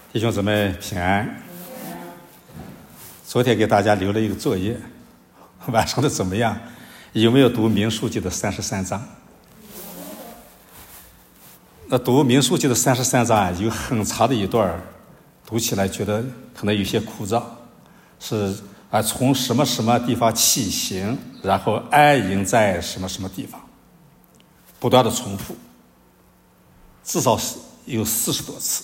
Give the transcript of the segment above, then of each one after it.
弟兄姊妹平安。昨天给大家留了一个作业，晚上的怎么样？有没有读民数记的33章？那读民数记的33章啊，有很长的一段，读起来觉得可能有些枯燥，是从什么什么地方起行，然后安营在什么什么地方，不断的重复，至少是有40多次。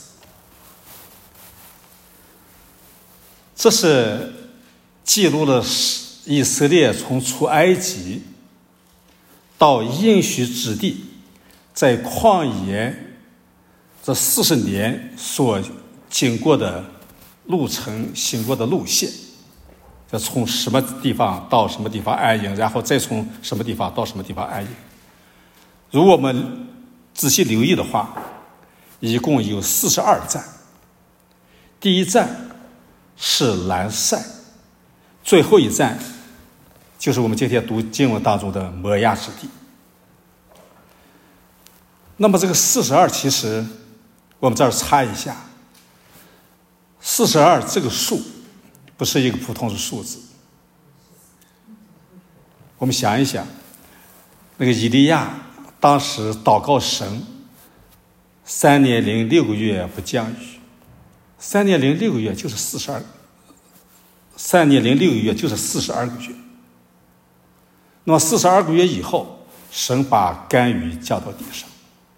这是记录了以色列从出埃及到应许之地，在旷野这40年所经过的路程，行过的路线，就从什么地方到什么地方安营，然后再从什么地方到什么地方安营。如果我们仔细留意的话，一共有42站。第一站是兰塞，最后一站就是我们今天读经文当中的摩押之地。那么这个42，其实我们这儿插一下，42这个数不是一个普通的数字。我们想一想，那个以利亚当时祷告神3年零6个月不降雨，3年零6个月就是3年零6个月就是42个月。那么42个月以后，神把甘雨降到地上。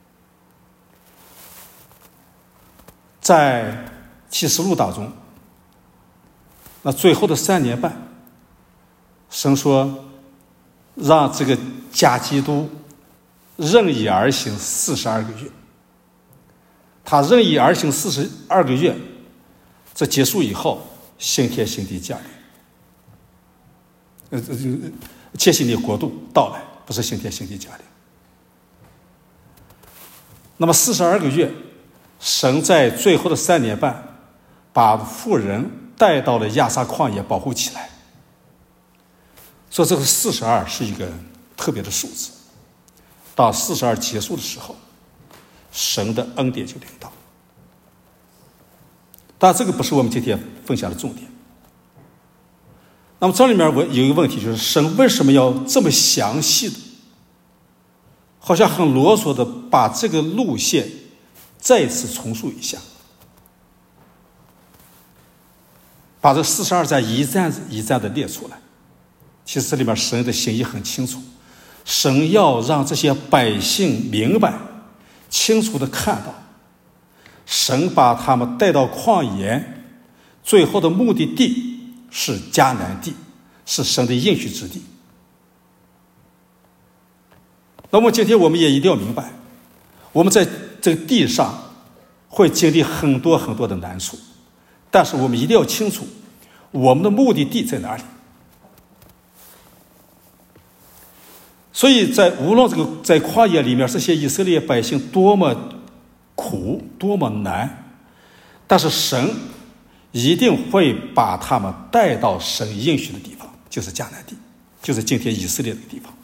在启示录当中，那最后的3年半，神说让这个假基督任意而行42个月。他任意而行42个月，这结束以后，新天新地降临，切西尼国度到来，不是新天新地降临。那么42个月，神在最后的3年半，把妇人带到了亚萨旷野保护起来。所以这个42是一个特别的数字。到42结束的时候，神的恩典就临到。但这个不是我们今天分享的重点。那么这里面有一个问题，就是神为什么要这么详细的，好像很啰嗦的把这个路线再一次重述一下，把这42站一站一站的列出来。其实这里面神的心意很清楚，神要让这些百姓明白清楚的看到，神把他们带到旷野，最后的目的地是迦南地，是神的应许之地。那么今天我们也一定要明白，我们在这个地上会经历很多很多的难处，但是我们一定要清楚我们的目的地在哪里。所以无论这个在旷野里面，这些以色列百姓多么苦，多么难，但是神一定会把他们带到神应许的地方，就是迦南地，就是今天以色列的地方。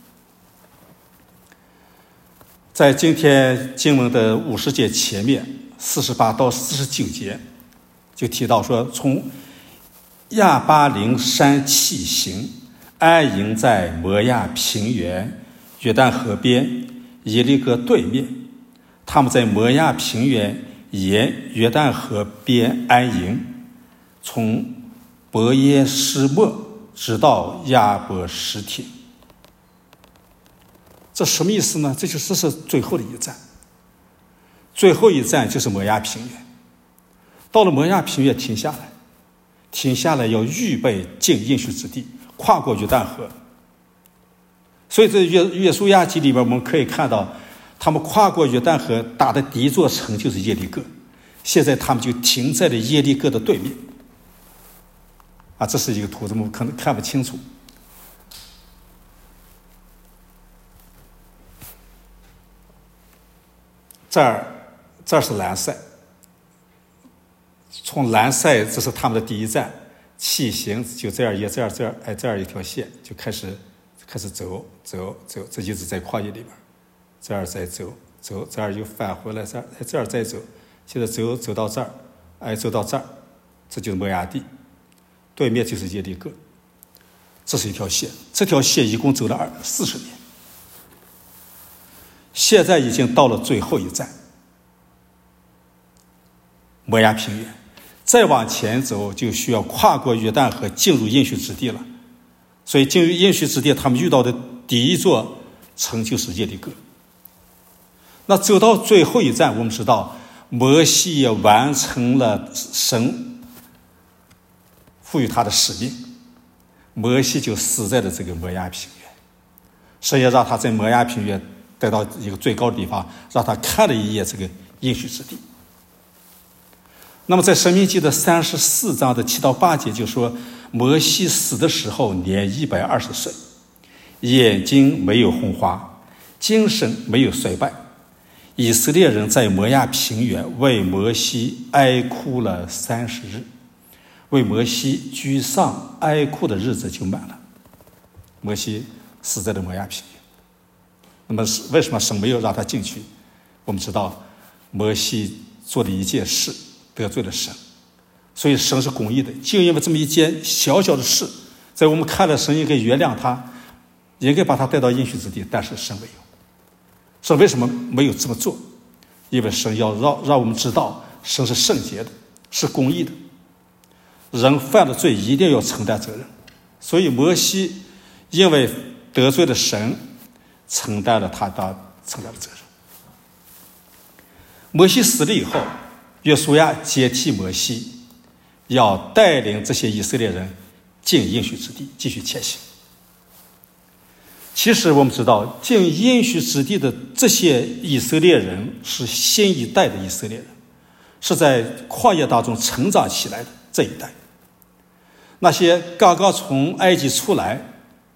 在今天经文的50节前面48到49节就提到说，从亚巴陵山起行，安营在摩押平原约旦河边耶利哥对面。他们在摩押平原沿约旦河边安营，从伯耶施末直到亚伯什亭。这什么意思呢？这是最后的一站，最后一站就是摩押平原。到了摩押平原停下来要预备进应许之地，跨过约旦河。所以在约书亚记里面我们可以看到，他们跨过约旦河打的第一座城就是耶利哥，现在他们就停在了耶利哥的对面。这是一个图，我们可能看不清楚。这儿是兰塞，从兰塞这是他们的第一站，起行就这样一条线就开始走，这一直在旷野里边，这儿再走，这儿又返回来，这儿再走，现在走到这儿， 走到这儿，这就是摩押地，对面就是耶利哥，这是一条线，这条线一共走了40年，现在已经到了最后一站，摩押平原。再往前走就需要跨过约旦河进入应许之地了，所以进入应许之地他们遇到的第一座城就是耶利哥。那走到最后一站，我们知道摩西也完成了神赋予他的使命，摩西就死在了这个摩押平原，神也让他在摩押平原带到一个最高的地方，让他看了一眼这个应许之地。那么在申命记的34章的7到8节就说，摩西死的时候年120岁，眼睛没有红花，精神没有衰败。以色列人在摩押平原为摩西哀哭了30日，为摩西居丧哀哭的日子就满了。摩西死在了摩押平原。那么为什么神没有让他进去？我们知道摩西做的一件事得罪了神，所以神是公义的，就因为这么一件小小的事，在我们看来神应该原谅他，应该把他带到应许之地，但是神没有。神为什么没有这么做？因为神要让我们知道神是圣洁的，是公义的，人犯了罪一定要承担责任。所以摩西因为得罪了神，承担了责任。摩西死了以后，约书亚接替摩西，要带领这些以色列人进应许之地继续前行。其实我们知道进应许之地的这些以色列人是新一代的以色列人，是在旷野当中成长起来的这一代。那些刚刚从埃及出来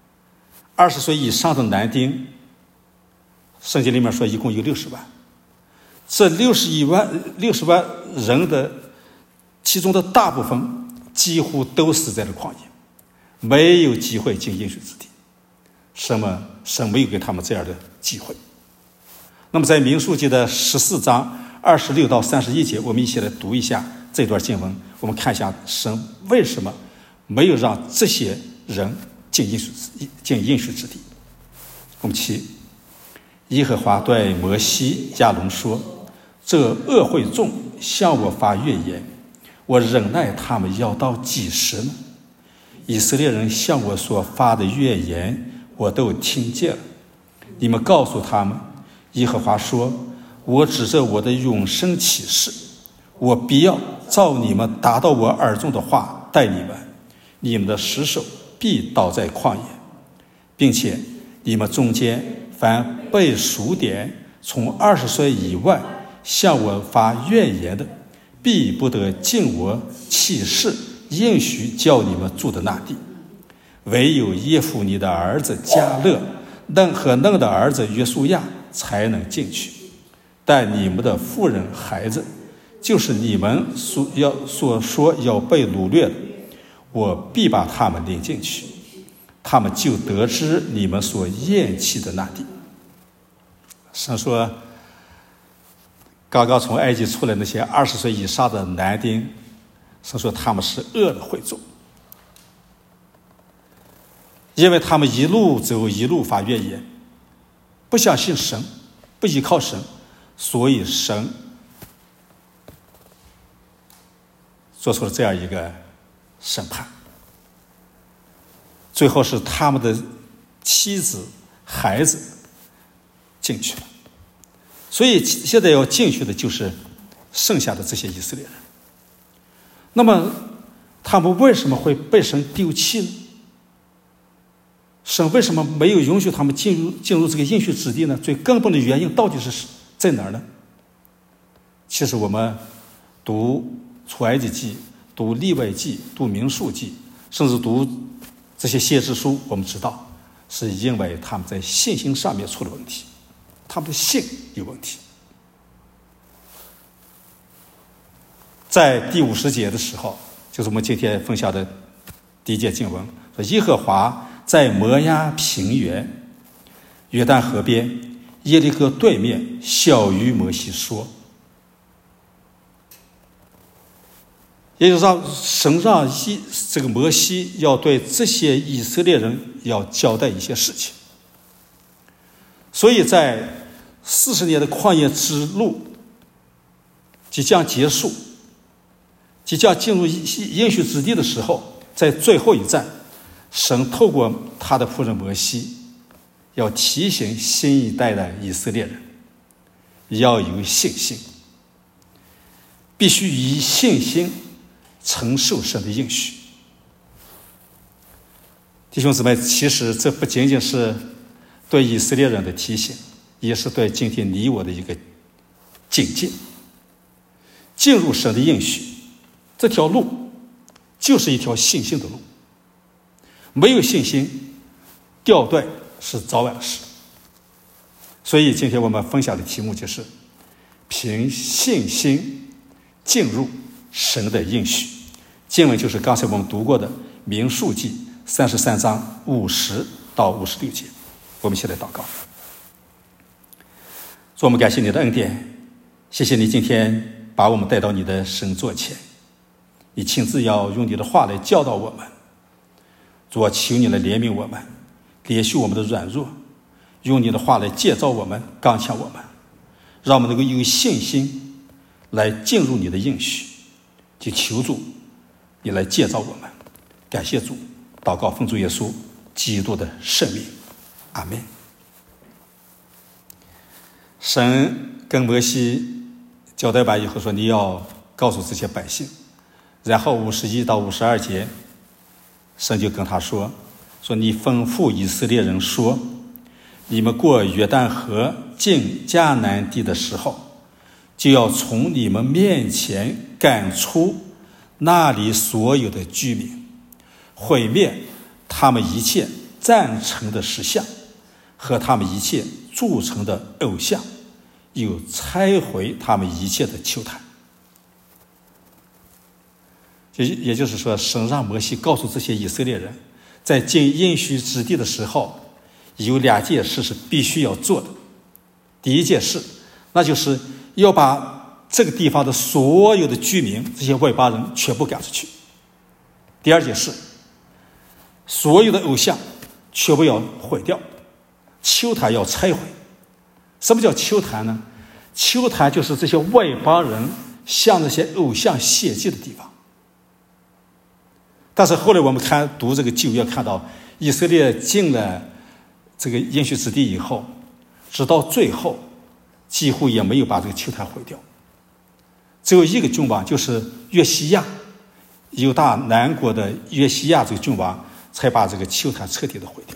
20岁以上的男丁，圣经里面说一共有60万，这60万人的其中的大部分几乎都死在了旷野，没有机会进应许之地。神没有给他们这样的机会。那么在民数记的14章26到31节，我们一起来读一下这段经文，我们看一下神为什么没有让这些人进应许之地。我们起，耶和华对摩西亚伦说，这恶会众向我发怨言，我忍耐他们要到几时呢？以色列人向我所发的怨言我都听见了。你们告诉他们，耶和华说，我指着我的永生起誓，我必要照你们达到我耳中的话待你们，你们的尸首必倒在旷野，并且你们中间凡被数点从20岁以外向我发怨言的，必不得进我起誓应许叫你们住的那地。唯有耶孚尼的儿子迦勒和嫩的儿子约书亚才能进去，但你们的妇人孩子，就是你们所说要被掳掠的，我必把他们领进去，他们就得知你们所厌弃的那地。神说，刚刚从埃及出来那些20岁以上的男丁，神说他们是恶的会众，因为他们一路走一路发怨言，不相信神，不依靠神，所以神做出了这样一个审判。最后是他们的妻子孩子进去了，所以现在要进去的就是剩下的这些以色列人。那么他们为什么会被神丢弃呢？神为什么没有允许他们进入这个应许之地呢？最根本的原因到底是在哪儿呢？其实我们读出埃及记、读利未记、读民数记，甚至读这些先知书，我们知道是因为他们在信心上面出了问题，他们的信有问题。在第50节的时候，就是我们今天分享的第一节经文，说耶和华在摩押平原约旦河边耶利哥对面小于摩西说。 也就是说，神让这个摩西要对这些以色列人要交代一些事情。所以在40年的旷野之路即将结束，即将进入应许之地的时候，在最后一站，神透过他的仆人摩西要提醒新一代的以色列人要有信心，必须以信心承受神的应许。弟兄姊妹，其实这不仅仅是对以色列人的提醒，也是对今天你我的一个警戒。进入神的应许这条路就是一条信心的路，没有信心掉队是早晚的事。所以今天我们分享的题目就是凭信心进入神的应许。经文就是刚才我们读过的民数记33章50到56节。我们一起来祷告。主，我们感谢你的恩典，谢谢你今天把我们带到你的神座前，你亲自要用你的话来教导我们。主啊，求你来怜悯我们，怜恤我们的软弱，用你的话来建造我们，刚强我们，让我们能够有信心来进入你的应许。就求主你来建造我们。感谢主，祷告奉主耶稣基督的圣名，阿们。神跟摩西交代完以后说，你要告诉这些百姓。然后51到52节，神就跟他说你吩咐以色列人说，你们过约旦河进迦南地的时候，就要从你们面前赶出那里所有的居民，毁灭他们一切赞成的石像和他们一切铸成的偶像，又拆毁他们一切的丘坛。也就是说，神让摩西告诉这些以色列人，在进应许之地的时候，有2件事是必须要做的。第一件事，那就是要把这个地方的所有的居民，这些外邦人全部赶出去。第二件事，所有的偶像全部要毁掉，丘坛要拆毁。什么叫丘坛呢？丘坛就是这些外邦人向那些偶像献祭的地方。但是后来我们读这个旧约，看到以色列进了这个应许之地以后，直到最后几乎也没有把这个丘坛毁掉。只有一个君王，就是约西亚，犹大南国的约西亚这个君王，才把这个丘坛彻底的毁掉。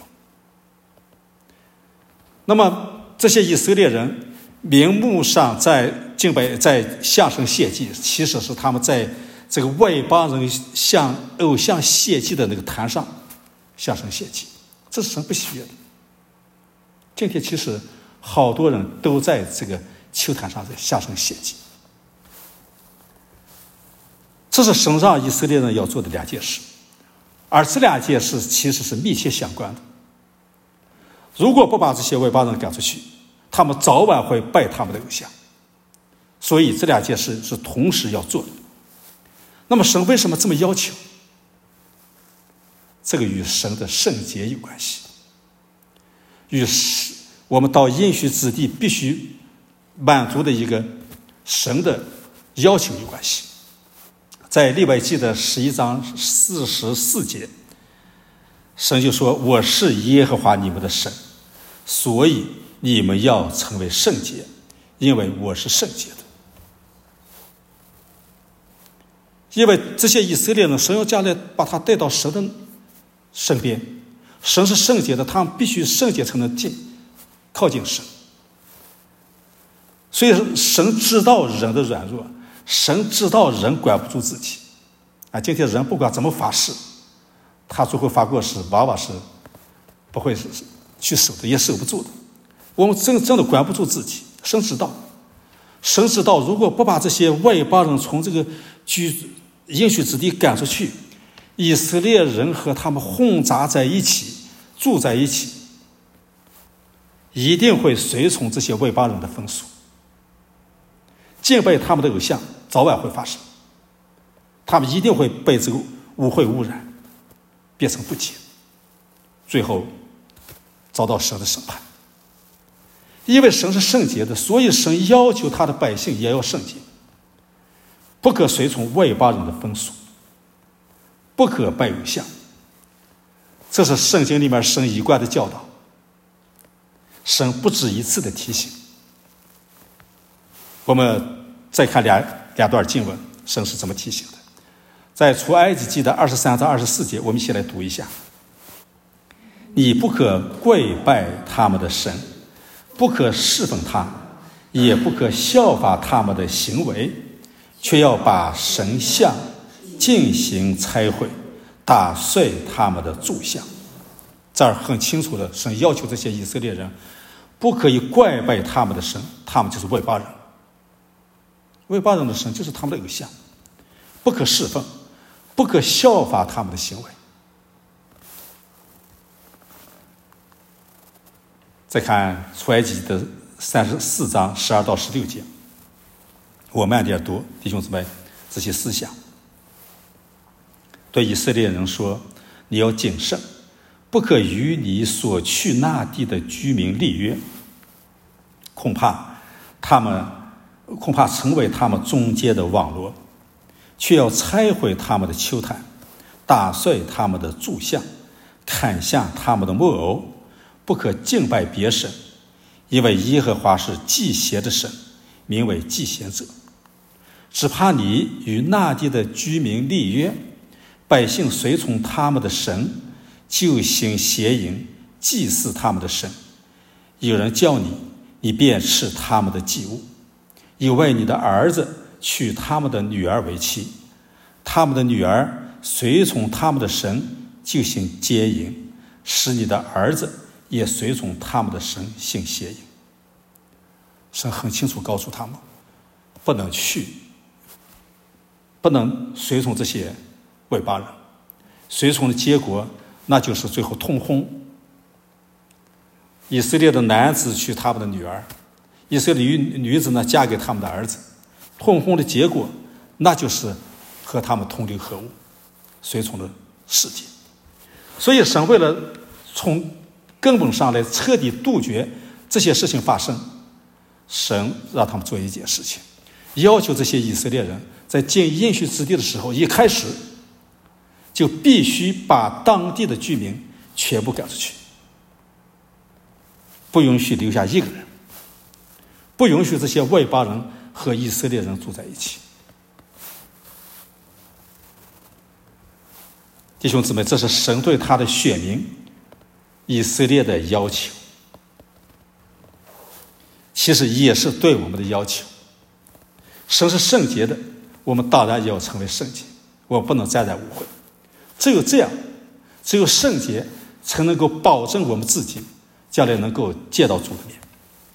那么这些以色列人名目上在敬拜，在向神献祭，其实是他们在这个外邦人向偶像献祭的那个坛上向神献祭，这是神不喜悦的。今天其实好多人都在这个丘坛上向神献祭，这是神让以色列人要做的2件事，而这2件事其实是密切相关的。如果不把这些外邦人赶出去，他们早晚会拜他们的偶像，所以这2件事是同时要做的。那么神为什么这么要求？这个与神的圣洁有关系，与我们到应许之地必须满足的一个神的要求有关系。在利未记的11章44节，神就说，我是耶和华你们的神，所以你们要成为圣洁，因为我是圣洁的。因为这些以色列人，神要将来把他带到神的身边，神是圣洁的，他们必须圣洁才能靠近神。所以神知道人的软弱，神知道人管不住自己今天人不管怎么发誓，他最后发过誓往往是不会去守的，也守不住的。我们真的管不住自己，神知道，如果不把这些外邦人从这个应许之地赶出去，以色列人和他们混杂在一起，住在一起，一定会随从这些外邦人的风俗，敬拜他们的偶像早晚会发生。 他们一定会被这个污秽污染，变成不洁，最后遭到神的审判。因为神是圣洁的，所以神要求他的百姓也要圣洁，不可随从外邦人的风俗，不可拜偶像。这是圣经里面神一贯的教导，神不止一次的提醒。我们再看两段经文，神是怎么提醒的。在出埃及记的23章24节，我们一起来读一下：你不可跪拜他们的神，不可侍奉他，也不可效法他们的行为，却要把神像进行拆毁，打碎他们的柱像。这儿很清楚的，神要求这些以色列人不可以跪拜他们的神，他们就是外邦人，外邦人的神就是他们的偶像，不可侍奉，不可效法他们的行为。再看出埃及的34章12到16节，我慢点读，弟兄姊妹仔细思想。对以色列人说，你要谨慎，不可与你所去那地的居民立约，恐怕成为他们中间的网罗，却要拆毁他们的丘坛，打碎他们的柱像，砍下他们的木偶，不可敬拜别神，因为耶和华是祭邪的神，名为祭邪者。只怕你与那地的居民立约，百姓随从他们的神，就行邪淫，祭祀他们的神。有人叫你，你便吃他们的祭物，又为你的儿子娶他们的女儿为妻，他们的女儿随从他们的神，就行奸淫，使你的儿子也随从他们的神行邪淫。神很清楚告诉他们，不能随从这些外邦人，随从的结果那就是最后通婚。以色列的男子娶他们的女儿，以色列的女子呢嫁给他们的儿子，通婚的结果那就是和他们同流合污，随从的世界。所以神为了从根本上来彻底杜绝这些事情发生，神让他们做一件事情，要求这些以色列人在进应许之地的时候，一开始就必须把当地的居民全部赶出去，不允许留下一个人，不允许这些外邦人和以色列人住在一起。弟兄姊妹，这是神对他的选民以色列的要求，其实也是对我们的要求。神是圣洁的，我们当然也要成为圣洁，我们不能沾染污秽。只有这样，只有圣洁才能够保证我们自己将来能够见到主的面。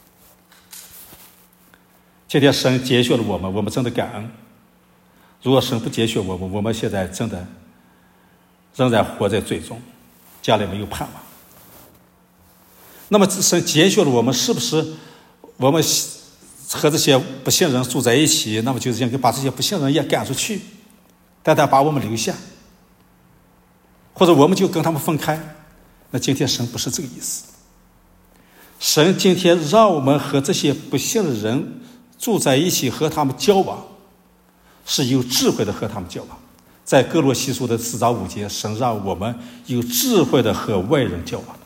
今天神拣选了我们，我们真的感恩。如果神不拣选我们，我们现在真的仍然活在罪中，将来没有盼望。那么神拣选了我们，是不是我们和这些不信人住在一起，那么就是应该把这些不信人也赶出去，但他把我们留下，或者我们就跟他们分开？那今天神不是这个意思。神今天让我们和这些不信的人住在一起，和他们交往，是有智慧的和他们交往。在哥罗西书的4章5节，神让我们有智慧的和外人交往。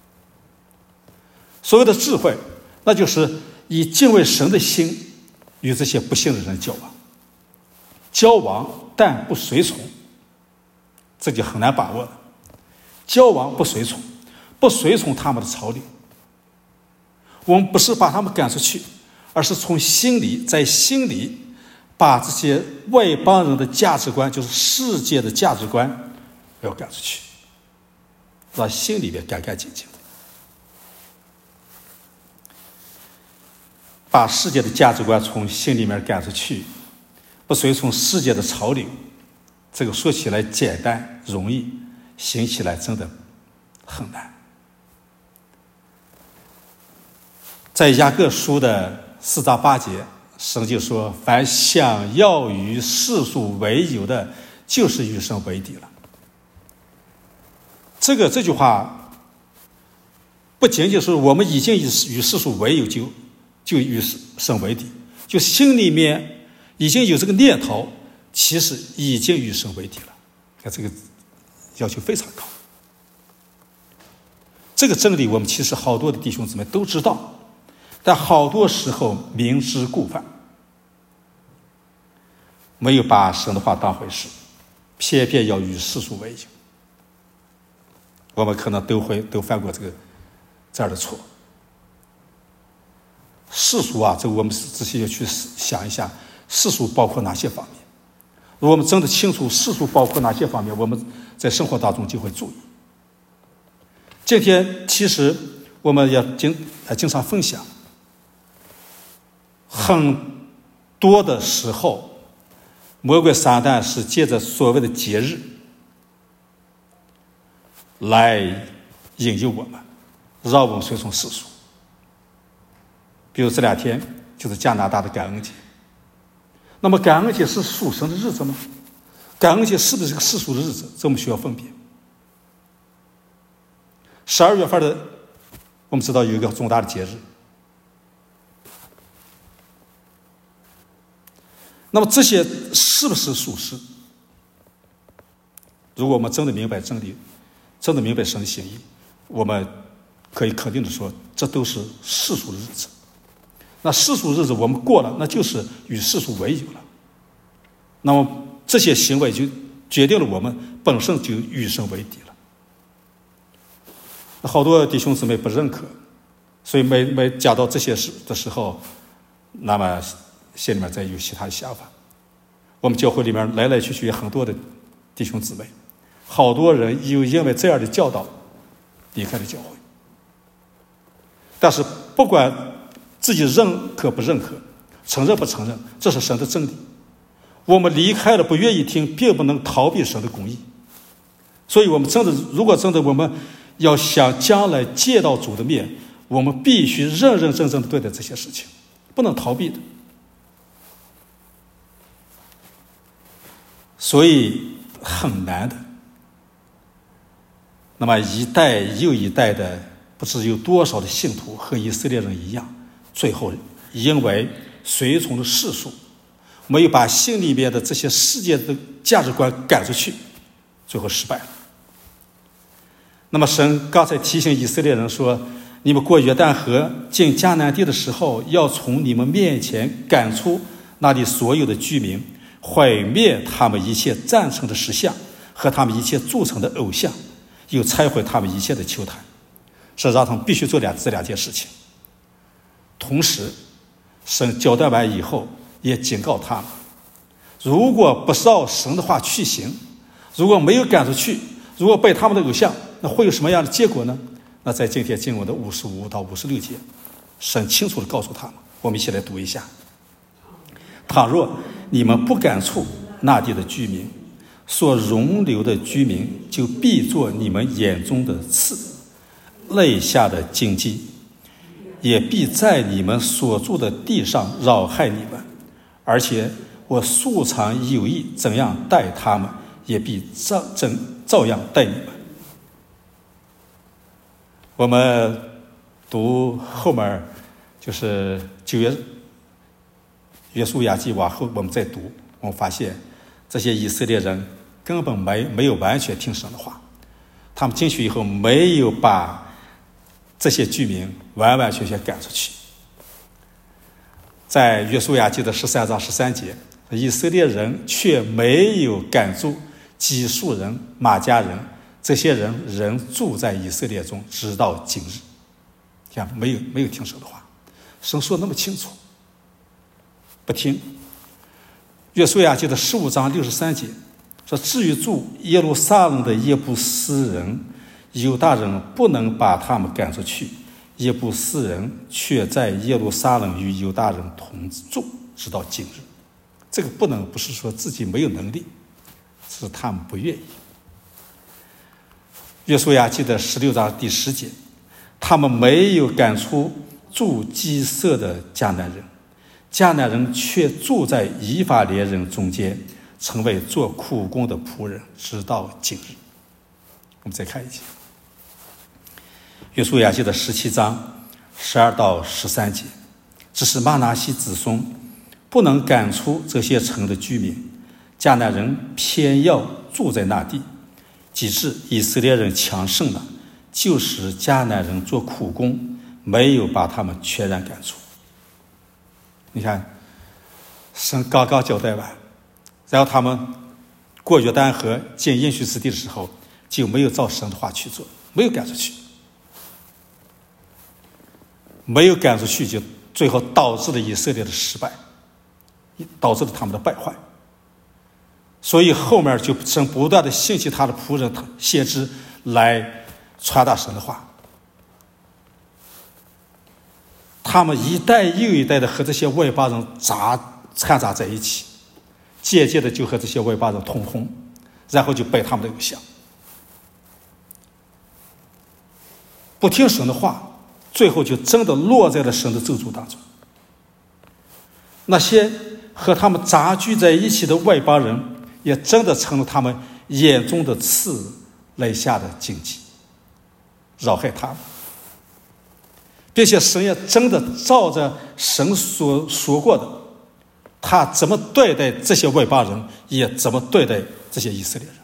所谓的智慧，那就是以敬畏神的心与这些不信的人交往但不随从，这就很难把握了。交往不随从，不随从他们的潮流。我们不是把他们赶出去，而是从在心里把这些外邦人的价值观，就是世界的价值观要赶出去，让心里面干干净净的。把世界的价值观从心里面赶出去，不随从世界的潮流，这个说起来简单容易，行起来真的很难。在雅各书的4章8节， 神就说：凡想要与世俗为友的，就是与神为敌了。这句话不仅仅是我们已经与世俗为友，就与神为敌，就心里面已经有这个念头，其实已经与神为敌了。看这个要求非常高。这个真理我们其实好多的弟兄姊妹都知道，但好多时候明知故犯，没有把神的话当回事，偏偏要与世俗为友。我们可能都犯过这样的错。世俗啊，这我们仔细去想一下，世俗包括哪些方面？如果我们真的清楚世俗包括哪些方面，我们在生活当中就会注意。今天其实我们也经常分享，很多的时候，魔鬼撒旦是借着所谓的节日来引诱我们，让我们随从世俗。比如这2天就是加拿大的感恩节，那么感恩节是属神的日子吗？感恩节是不是个世俗的日子？这我们需要分别。12月份的，我们知道有一个重大的节日，那么这些是不是属实？如果我们真的明白真理，真的明白神的心意，我们可以肯定的说，这都是世俗的日子。那世俗日子我们过了，那就是与世俗为友了。那么这些行为就决定了我们本身就与神为敌了。好多弟兄姊妹不认可，所以每讲到这些事的时候，那么心里面再有其他的想法。我们教会里面来来去去很多的弟兄姊妹，好多人又因为这样的教导离开了教会。但是不管自己认可不认可，承认不承认，这是神的真理。我们离开了不愿意听，并不能逃避神的公义。所以我们如果真的我们要想将来见到主的面，我们必须认认真真的对待这些事情，不能逃避的。所以很难的。那么一代又一代的，不知有多少的信徒和以色列人一样，最后因为随从的世俗，没有把心里面的这些世界的价值观赶出去，最后失败了。那么神刚才提醒以色列人说，你们过约旦河进迦南地的时候，要从你们面前赶出那里所有的居民，毁灭他们一切赞成的石像和他们一切铸成的偶像，又拆毁他们一切的丘坛，是让他们必须做这2件事情。同时神交代完以后也警告他们，如果不照神的话去行，如果没有赶出去，如果被他们的偶像，那会有什么样的结果呢？那在今天经文的55到56节，神清楚地告诉他们，我们一起来读一下。倘若你们不赶出那地的居民，所容留的居民就必作你们眼中的刺，肋下的荆棘，也必在你们所住的地上扰害你们，而且我素常有意怎样待他们，也必照样待你们。我们读后面就是约书亚记往后我们再读，我们发现这些以色列人根本没有完全听神的话，他们进去以后没有把这些居民完完全全赶出去。在约书亚记的13章13节，以色列人却没有赶出基述人、马加人，这些人仍住在以色列中，直到今日。看，没有听神的话，神说那么清楚，不听。约书亚记的15章63节说，至于住耶路撒冷的耶布斯人，犹大人不能把他们赶出去，耶布斯人却在耶路撒冷与犹大人同住，直到今日。这个不能不是说自己没有能力，是他们不愿意。约书亚记的16章第10节，他们没有赶出住基色的迦南人， 迦南人却住在以法莲人中间，成为做苦工的仆人，直到今日。我们再看一节，约书亚记的17章12到13节，只是玛拿西子孙不能赶出这些城的居民，迦南人偏要住在那地，及至以色列人强盛了，就使迦南人做苦工，没有把他们全然赶出。你看，神刚刚交代完，然后他们过约旦河进应许之地的时候，就没有照神的话去做，没有赶出去，没有赶出去，就最后导致了以色列的失败，导致了他们的败坏。所以后面就神不断的兴起他的仆人先知来传达神的话。他们一代又一代的和这些外邦人掺杂在一起，渐渐的就和这些外邦人通婚，然后就拜他们的偶像，不听神的话，最后就真的落在了神的咒诅当中。那些和他们杂居在一起的外邦人，也真的成了他们眼中的刺来下的荆棘，扰害他们，并且神也真的照着神所说过的，他怎么对待这些外邦人，也怎么对待这些以色列人。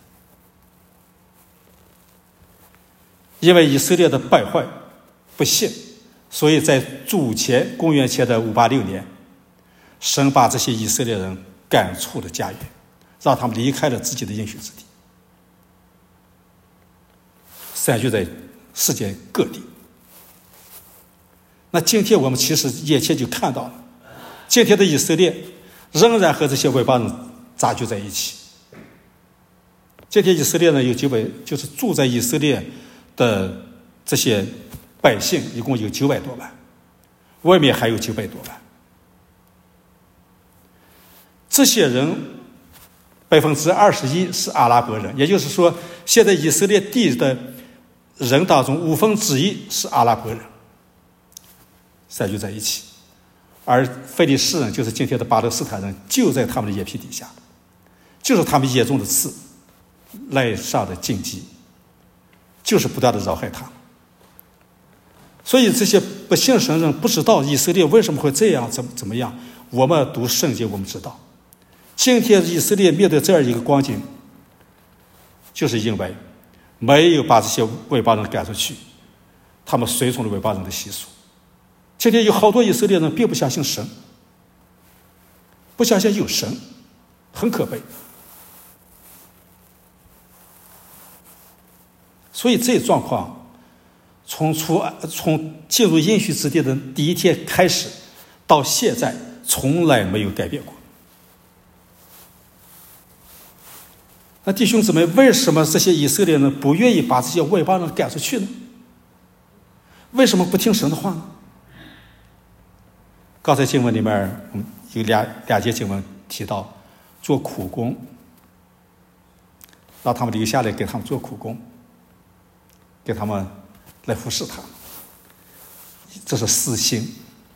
因为以色列的败坏不幸，所以在公元前的586年，神把这些以色列人赶出了家园，让他们离开了自己的应许之地，散居在世界各地。那今天我们其实眼前就看到了，今天的以色列仍然和这些外邦人杂居在一起。今天以色列呢有就是住在以色列的这些百姓一共有900多万，外面还有900多万。这些人21%是阿拉伯人，也就是说，现在以色列地的人当中1/5是阿拉伯人，散居在一起。而非利士人，就是今天的巴勒斯坦人，就在他们的眼皮底下，就是他们眼中的刺，赖上的荆棘，就是不断的扰害他们。所以这些不信神人不知道以色列为什么会这样怎么样。我们读圣经，我们知道今天以色列面对这样一个光景，就是因为没有把这些外邦人赶出去，他们随从了外邦人的习俗。今天有好多以色列人并不相信神，不相信有神，很可悲。所以这状况从进入应许之地的第一天开始到现在从来没有改变过。那弟兄姊妹，为什么这些以色列人不愿意把这些外邦人赶出去呢？为什么不听神的话呢？刚才经文里面有两节经文提到做苦工，让他们留下来给他们做苦工，给他们来服侍他们，这是私心。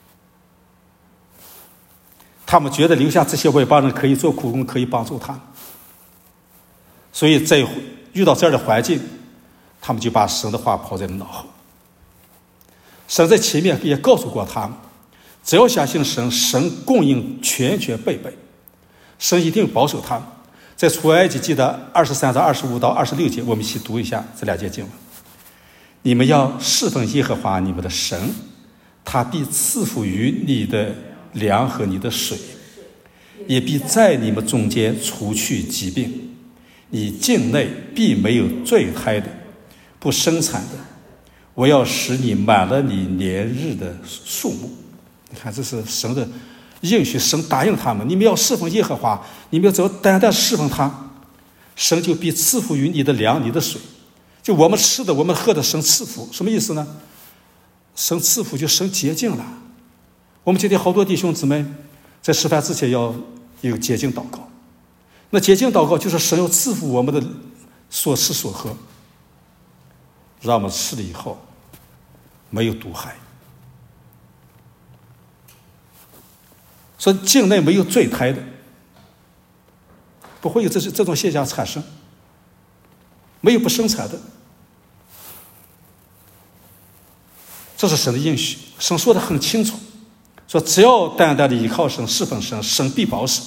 他们觉得留下这些外邦人可以做苦工，可以帮助他们，所以在遇到这样的环境，他们就把神的话抛在了脑后。神在前面也告诉过他们，只要相信神，神供应全备备，神一定保守他们。在出埃及记的23章25到26节，我们一起读一下这两节经文。你们要侍奉耶和华你们的神，他必赐福于你的粮和你的水，也必在你们中间除去疾病。你境内必没有坠胎的，不生产的。我要使你满了你年日的数目。你看，这是神的应许，神答应他们，你们要侍奉耶和华，你们要只要单单侍奉他，神就必赐福于你的粮你的水。就我们吃的我们喝的，神赐福。什么意思呢？神赐福就神洁净了。我们今天好多弟兄姊妹在吃饭之前要有洁净祷告，那洁净祷告就是神要赐福我们的所吃所喝，让我们吃了以后没有毒害。 说境内没有坠胎的，不会有这种现象产生，没有不生产的。这是神的应许，神说的很清楚，说只要单单的依靠神，侍奉神，神必保守。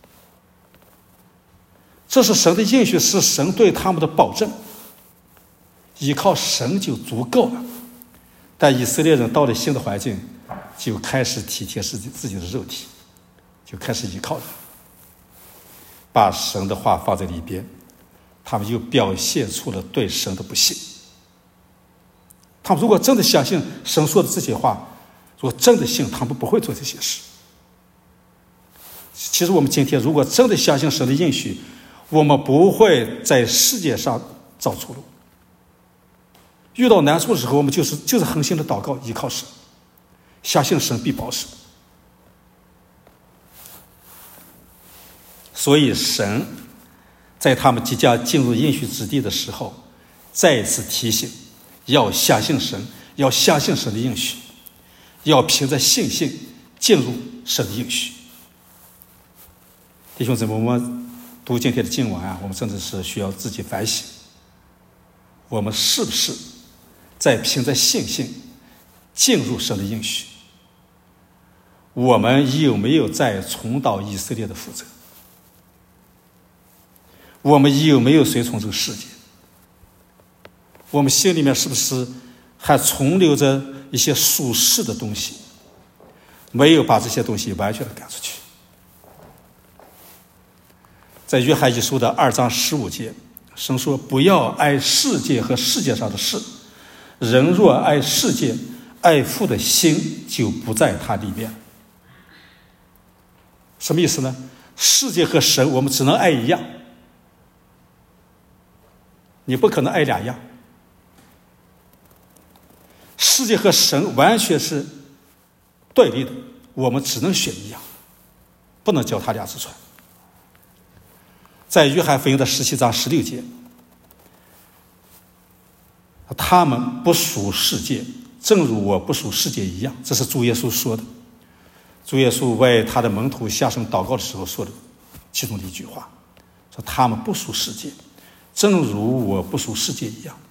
这是神的应许，是神对他们的保证，依靠神就足够了。但以色列人到了新的环境，就开始体贴自己的肉体，就开始依靠人，把神的话放在里边，他们就表现出了对神的不信。他们如果真的相信神说的这些话，如果真的信，他们不会做这些事。其实我们今天如果真的相信神的应许，我们不会在世界上找出路。遇到难处的时候，我们就是恒心的祷告，依靠神，相信神必保守。所以神在他们即将进入应许之地的时候，再一次提醒，要相信神，要相信神的应许，要凭着信心进入神的应许。弟兄姊妹，我们读今天的经文我们真的是需要自己反省，我们是不是在凭着信心进入神的应许？我们有没有在重蹈以色列的覆辙？我们有没有随从这个世界？我们心里面是不是还存留着一些属世的东西，没有把这些东西完全的赶出去？在约翰一书的2章15节，神说：不要爱世界和世界上的事，人若爱世界，爱父的心就不在他里面。什么意思呢？世界和神我们只能爱一样，你不可能爱两样。世界和神完全是对立的，我们只能选一样，不能叫他俩之传。在约翰福音的17章16节，他们不属世界，正如我不属世界一样。这是主耶稣说的。主耶稣为他的门徒下生祷告的时候说的其中的一句话，说他们不属世界，正如我不属世界一样。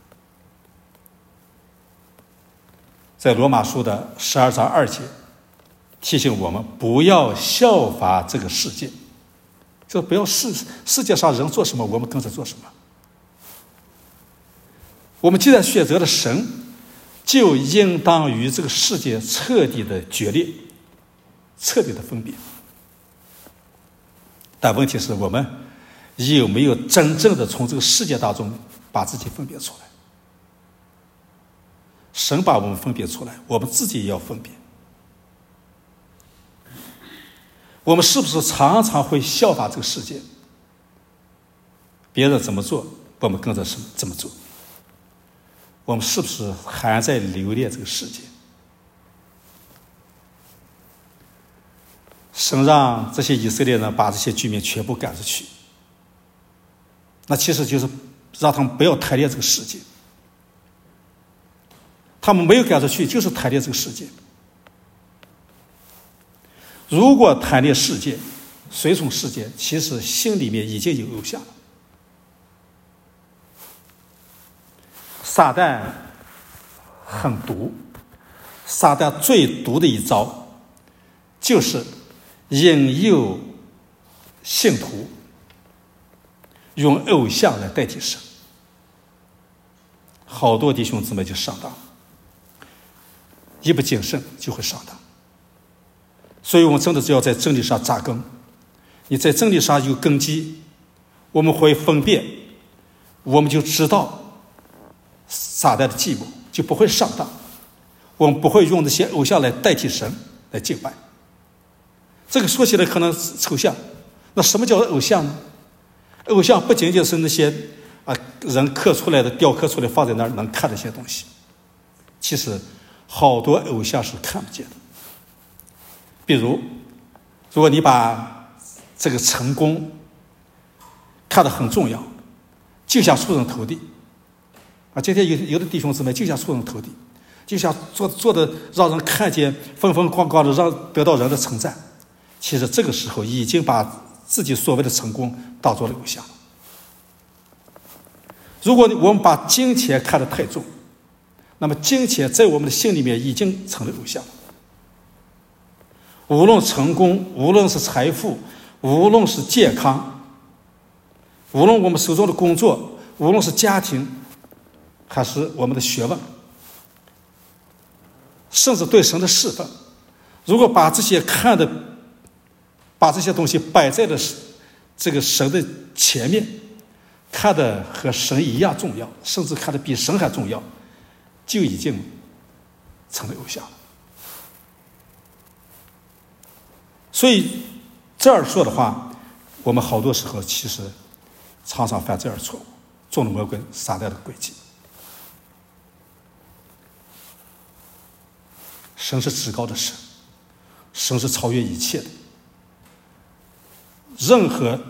在罗马书的12章2节提醒我们不要效法这个世界，就不要世界上人做什么我们跟着做什么。我们既然选择了神，就应当与这个世界彻底的决裂，彻底的分别。但问题是我们有没有真正的从这个世界当中把自己分别出来？神把我们分别出来，我们自己也要分别。我们是不是常常会效法这个世界？别人怎么做，我们跟着怎么做？我们是不是还在留恋这个世界？神让这些以色列人把这些居民全部赶出去，那其实就是让他们不要贪恋这个世界。他们没有赶出去，就是贪恋这个世界。如果贪恋世界，随从世界，其实心里面已经有偶像了。撒旦很毒，撒旦最毒的一招就是引诱信徒用偶像来代替神。好多弟兄姊妹就上当，一不谨慎就会上当。所以我们真的只要在真理上扎根，你在真理上有根基，我们会分辨，我们就知道撒旦的计谋，就不会上当。我们不会用那些偶像来代替神来敬拜。这个说起来可能抽象，那什么叫偶像呢？偶像不仅仅是那些人刻出来的、雕刻出来放在那儿能看的一些东西，其实好多偶像是看不见的。比如如果你把这个成功看得很重要，就想出人头地今天有的弟兄姊妹就想出人头地，就想做的让人看见风风光光的，让得到人的称赞， 其实这个时候已经把自己所谓的成功当作了偶像了。如果我们把金钱看得太重，那么金钱在我们的心里面已经成了偶像了。无论成功，无论是财富，无论是健康，无论我们手中的工作，无论是家庭，还是我们的学问，甚至对神的侍奉，如果把这些东西摆在了这个神的前面，看得和神一样重要，甚至看得比神还重要，就已经成了偶像了。所以这儿说的话，我们好多时候其实常常犯这样错误，中了魔鬼撒旦的诡计。神是至高的神，神是超越一切的，任何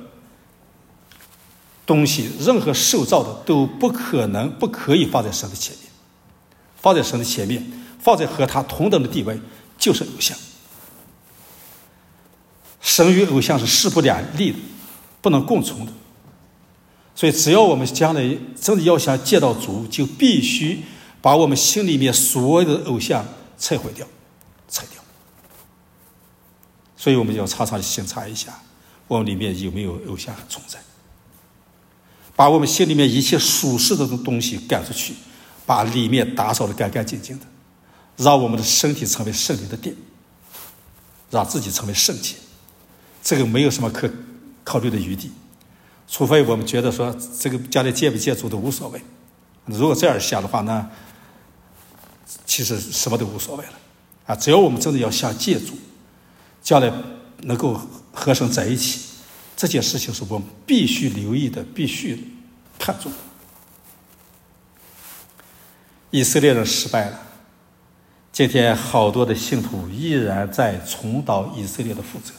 东西，任何受造的都不可以放在神的前面，放在神的前面，放在和他同等的地位，就是偶像。神与偶像是势不两立的，不能共存的。所以只要我们将来真的要想见到主，就必须把我们心里面所有的偶像拆掉。所以我们要常常审查一下，我们里面有没有偶像存在，把我们心里面一切属世的东西赶出去，把里面打扫得干干净净的，让我们的身体成为圣灵的殿，让自己成为圣洁。这个没有什么可考虑的余地，除非我们觉得说这个将来见不见主都无所谓。如果这样想的话呢，其实什么都无所谓了啊！只要我们真的要想见主，将来能够和神在一起，这件事情是我们必须留意的，必须看重的。以色列人失败了，今天好多的信徒依然在重蹈以色列的覆辙。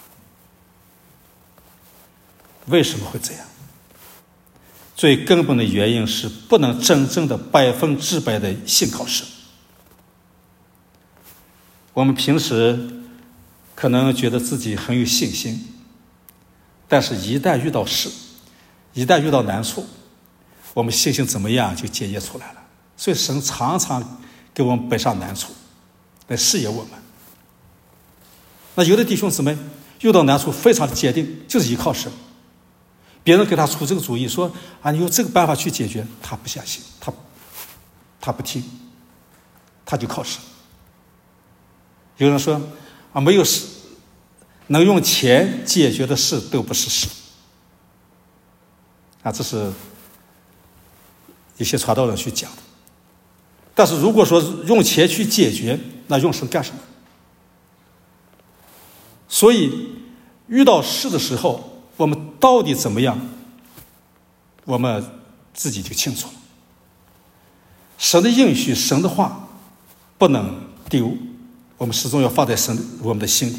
为什么会这样？最根本的原因是不能真正的100%的信靠神。我们平时可能觉得自己很有信心，但是一旦遇到事，一旦遇到难处，我们信心怎么样就检验出来了。所以神常常给我们摆上难处来试验我们。那有的弟兄姊妹遇到难处非常的坚定，就是依靠神。别人给他出这个主意说啊，你用这个办法去解决，他不相信，他不听，他就靠神。有人说啊，没有事能用钱解决的事都不是事啊，这是一些传道人去讲的。但是如果说用钱去解决，那用神干什么？所以遇到事的时候，我们到底怎么样，我们自己就清楚了。神的应许，神的话不能丢，我们始终要放在我们的心里。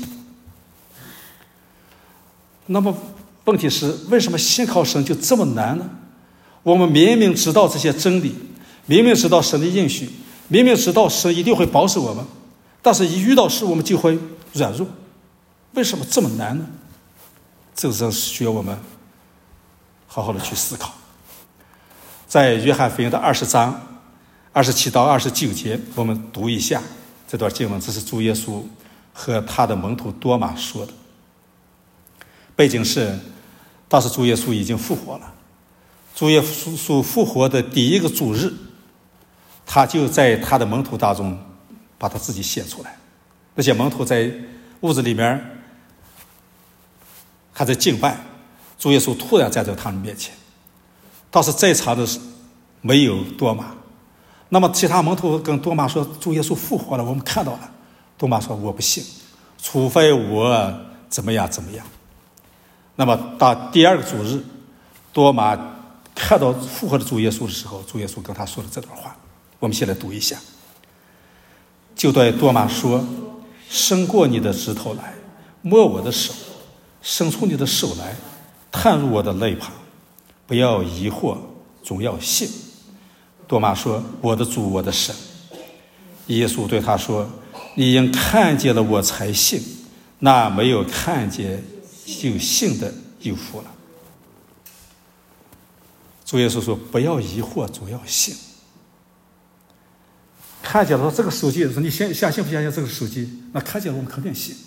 那么问题是，为什么信靠神就这么难呢？我们明明知道这些真理，明明知道神的应许，明明知道神一定会保守我们，但是一遇到事我们就会软弱，为什么这么难呢？这个需要我们好好的去思考。在约翰福音的20章27到29节，我们读一下这段经文，这是主耶稣和他的门徒多马说的。背景是当时主耶稣已经复活了，主耶稣复活的第一个主日，他就在他的门徒当中把他自己显出来。那些门徒在屋子里面还在敬拜，主耶稣突然站在他们面前。当时在场的没有多马，那么其他门徒跟多马说，主耶稣复活了，我们看到了。多马说，我不信，除非我怎么样怎么样。那么到第二个主日，多马看到复活的主耶稣的时候，主耶稣跟他说了这段话，我们先来读一下。就对多马说，伸过你的指头来，摸我的手，伸出你的手来，探入我的肋旁，不要疑惑，总要信。多马说，我的主，我的神。耶稣对他说，你应看见了我才信， 那没有看见就信的有福了。主耶稣说，不要疑惑，总要信。看见了说这个手机，说你相信不相信这个手机？那看见了我们肯定信。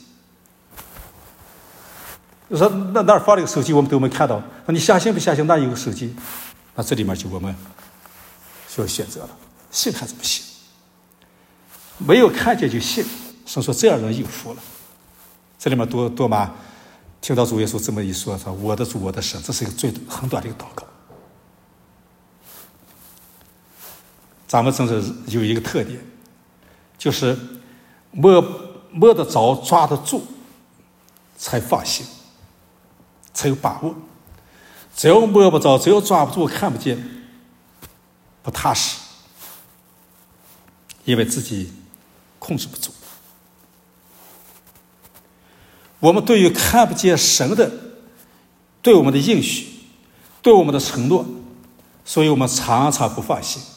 说那儿放了一个手机，我们都没看到，那你相信不相信那有个手机？那这里面就我们需要选择了，信还是不信？没有看见就信，神说这样人有福了。这里面多玛听到主耶稣这么一说，说我的主，我的神，这是一个很短的一个祷告。咱们真是有一个特点，就是摸得着抓得住才放心，才有把握。只要摸不着，只要抓不住，看不见，不踏实，因为自己控制不住。我们对于看不见神的对我们的应许，对我们的承诺，所以我们常常不放心，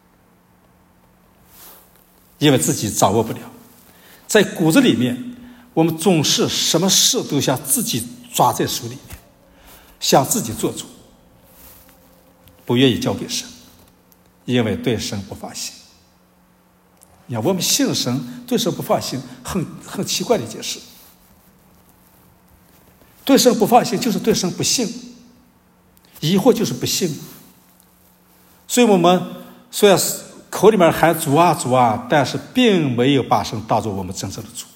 因为自己掌握不了。在骨子里面，我们总是什么事都想自己抓在手里面，想自己做主，不愿意交给神，因为对神不放心。你看，我们信神，对神不放心，很奇怪的一件事。对神不放心，就是对神不信；疑惑就是不信。所以我们虽然口里面喊主啊主啊，但是并没有把神当作我们真正的主。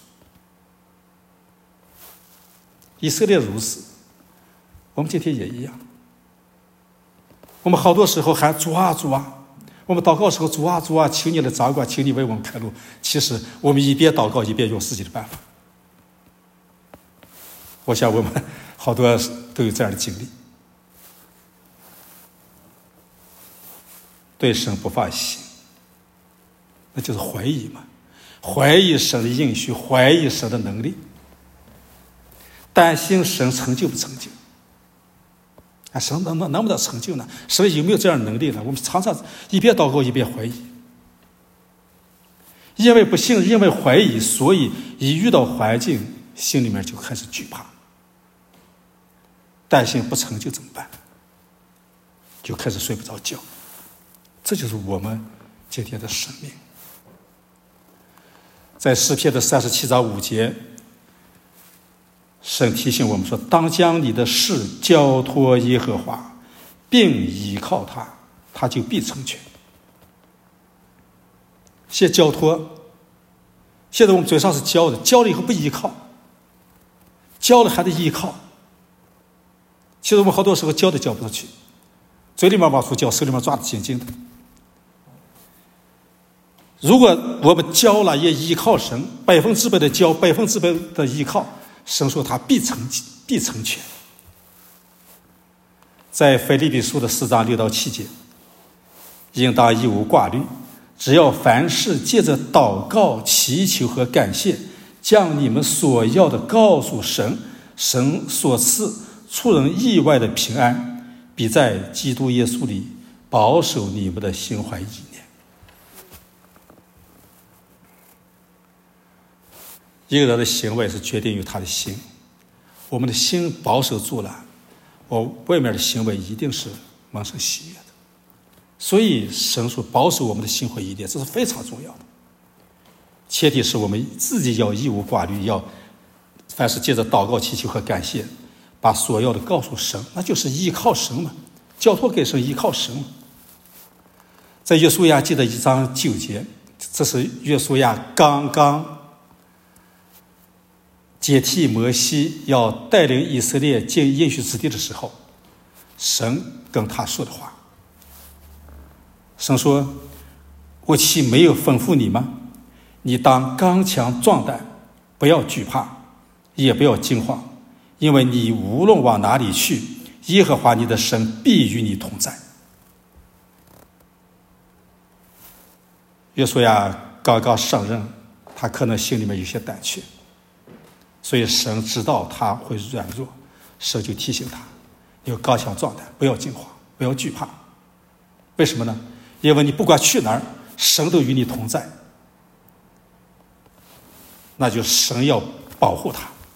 以色列如此，我们今天也一样。我们好多时候喊主啊主啊，我们祷告的时候主啊主啊，求你来掌管，求你为我们开路。其实我们一边祷告一边用自己的办法。我想我们好多都有这样的经历，对神不放心，那就是怀疑嘛，怀疑神的应许，怀疑神的能力，担心神成就不成就。啊，神能不能成就呢？神有没有这样的能力呢？我们常常一边祷告一边怀疑，因为不信，因为怀疑，所以一遇到环境，心里面就开始惧怕，担心不成就怎么办？就开始睡不着觉。这就是我们今天的生命。在诗篇的37章5节，神提醒我们说，当将你的事交托耶和华，并依靠他，他就必成全。先交托，现在我们嘴上是交的，交了以后不依靠，交了还得依靠。其实我们好多时候交都交不出去，嘴里面往出交，手里面抓得紧紧的。如果我们交了也依靠神，100%的交，100%的依靠，神说他必成全。在腓立比书的4章6到7节，应当一无挂虑，只要凡事借着祷告、祈求和感谢，将你们所要的告诉神，神所赐出人意外的平安，必在基督耶稣里保守你们的心怀意念。一个人的行为是决定于他的心，我们的心保守住了，我外面的行为一定是蒙神喜悦的。所以神说保守我们的心怀意念，这是非常重要的。前提是我们自己要一无挂虑，要凡是借着祷告、祈求和感谢，把所要的告诉神，那就是依靠神嘛，交托给神，依靠神嘛。在约书亚记的1章9节，这是约书亚刚刚接替摩西要带领以色列进应许之地的时候，神跟他说的话。神说，我岂没有吩咐你吗？你当刚强壮胆，不要惧怕，也不要惊慌，因为你无论往哪里去，耶和华你的神必与你同在。约书亚刚刚上任，他可能心里面有些胆怯，所以神知道他会软弱，神就提醒他要刚强壮胆，不要惊慌，不要惧怕。为什么呢？因为你不管去哪儿，神都与你同在，那就神要保护他，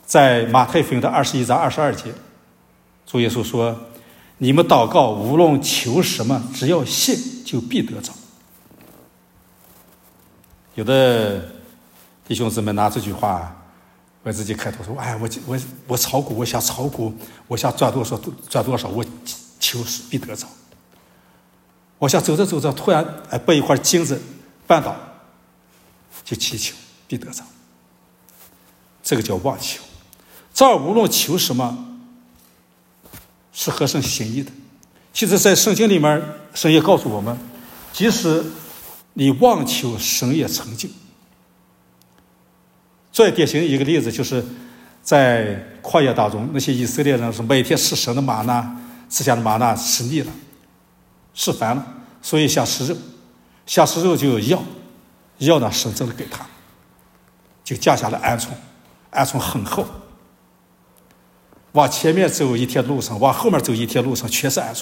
在马太福音的21章22节，主耶稣说：“你们祷告，无论求什么，只要信，就必得着。”有的弟兄姊妹拿这句话为自己开头说：“哎，我炒股，我想炒股，我想赚多少，我求必得着。我想走着走着，突然被一块金子绊倒，就祈求必得着。”这个叫妄求。这儿无论求什么，是合神心意的。其实在圣经里面，神也告诉我们，即使你妄求，神也成就。最典型的一个例子就是在旷野当中，那些以色列人是每天吃神的玛纳，吃下的玛纳吃腻了，吃烦了，所以想吃肉，想吃肉就要呢，神真的给他，就降下了暗虫很厚，往前面走一天路上，往后面走一天路上，全是暗虫。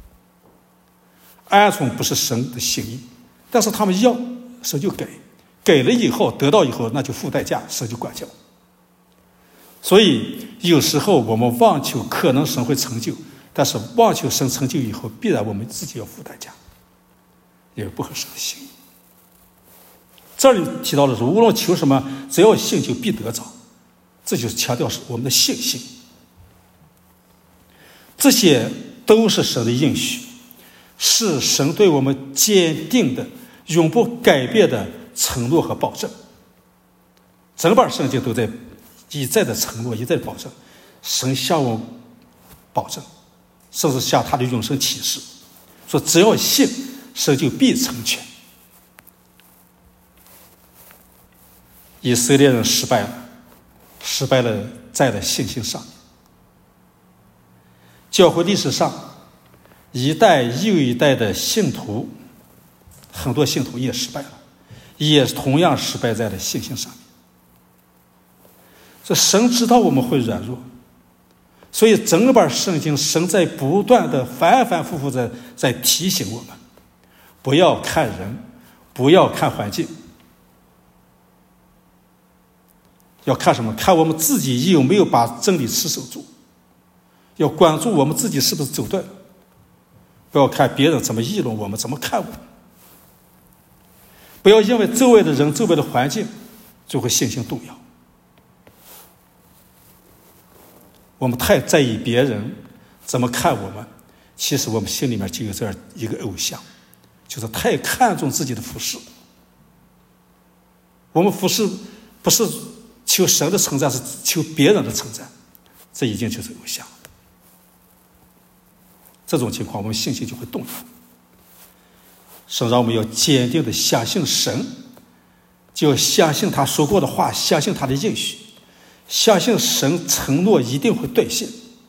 暗虫不是神的心意，但是他们要，神就给了以后，得到以后，那就付代价，神就管教。所以有时候我们妄求，可能神会成就，但是妄求神成就以后，必然我们自己要付代价，也不合神的心意。这里提到的是，无论求什么，只要信就必得着，这就是强调是我们的信心。这些都是神的应许，是神对我们坚定的、永不改变的承诺和保证。整本圣经都在一再的承诺，一再的保证。神向我们保证，甚至向他的永生启示，说只要信，神就必成全。以色列人失败了在了信心上面。教会历史上一代又一代的信徒，很多信徒也失败了，也同样失败在了信心上面。所以神知道我们会软弱，所以整本圣经神在不断的反反复复在提醒我们，不要看人，不要看环境，要看什么？看我们自己有没有把真理持守住，要关注我们自己是不是走对了，不要看别人怎么议论我们，怎么看我们，不要因为周围的人、周围的环境就会信心动摇。我们太在意别人怎么看我们，其实我们心里面就有这样一个偶像，就是太看重自己的服饰。我们服饰不是求神的称赞，是求别人的称赞，这已经就是偶像。这种情况，我们信心就会动摇。神让我们要坚定的相信神，就要相信他说过的话，相信他的应许，相信神承诺一定会兑现，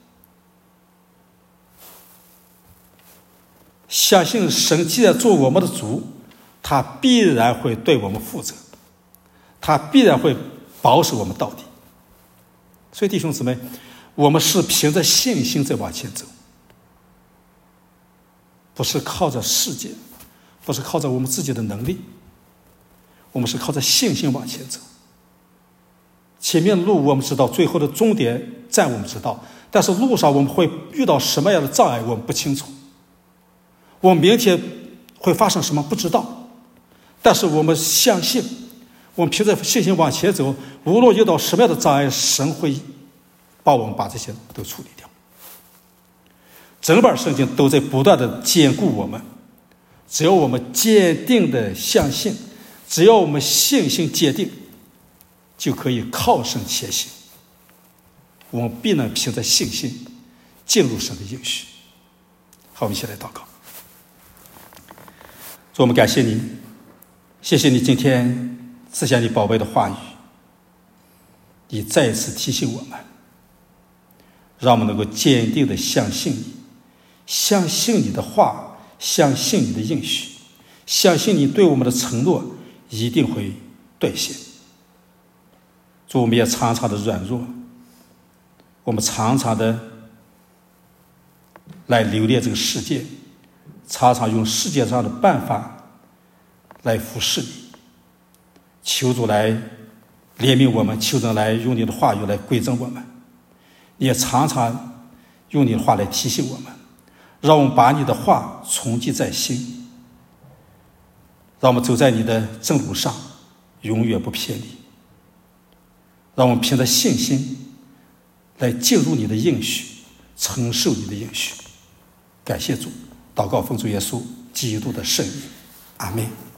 相信神既然做我们的主，他必然会对我们负责，他必然会保守我们到底。所以弟兄姊妹，我们是凭着信心在往前走，不是靠着世界，不是靠着我们自己的能力，我们是靠着信心往前走。前面路我们知道，最后的终点站我们知道，但是路上我们会遇到什么样的障碍我们不清楚，我们明天会发生什么不知道，但是我们相信，我们凭着信心往前走，无论遇到什么样的障碍，神会帮我们把这些都处理掉。整本圣经都在不断的坚固我们，只要我们坚定的相信，只要我们信心坚定，就可以靠神前行，我们必能凭着信心进入神的应许。好，我们一起来祷告。主，我们感谢你，谢谢你今天赐下你宝贝的话语，你再一次提醒我们，让我们能够坚定的相信你，相信你的话，相信你的应许，相信你对我们的承诺一定会兑现。主，我们也常常的软弱，我们常常的来留恋这个世界，常常用世界上的办法来服侍你。求主来怜悯我们，求着来用你的话语来规正我们，也常常用你的话来提醒我们，让我们把你的话存记在心，让我们走在你的正路上，永远不偏离。让我们凭着信心来进入你的应许，承受你的应许。感谢主，祷告奉主耶稣基督的圣名，阿们。